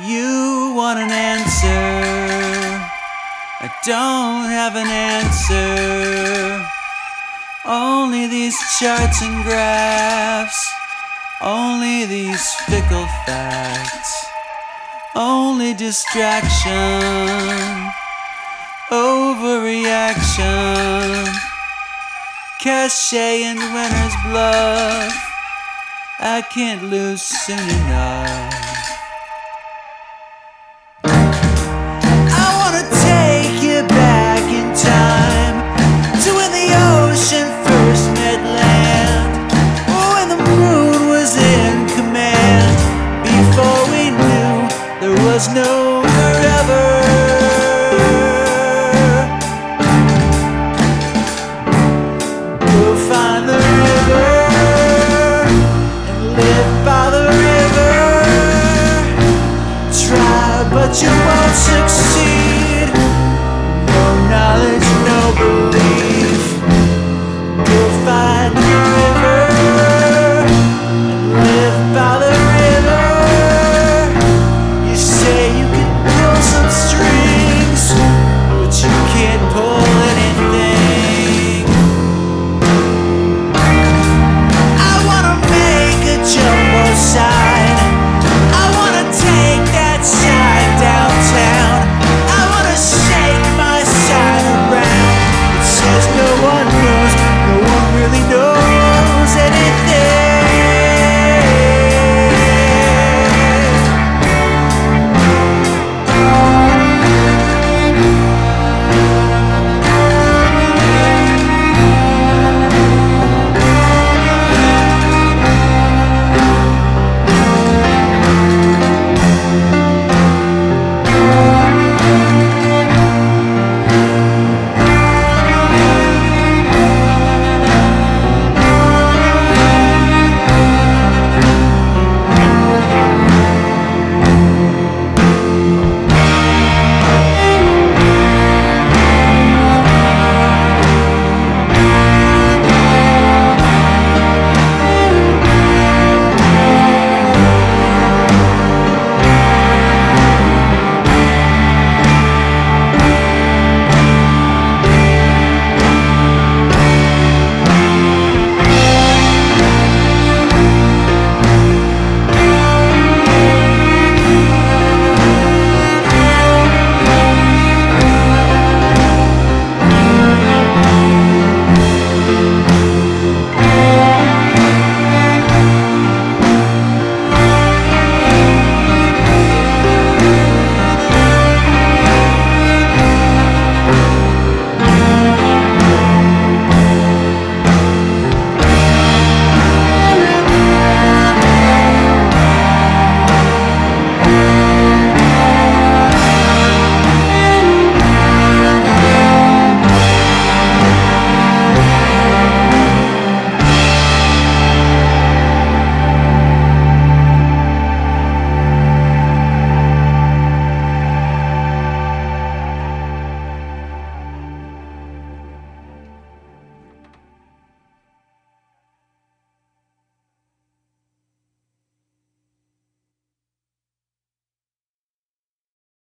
You want an answer, I don't have an answer. Only these charts and graphs, only these fickle facts, only distraction, overreaction, cachet and winner's bluff. I can't lose soon enough. I wanna take you back in time to when the ocean first met land, when the moon was in command, before we knew there was no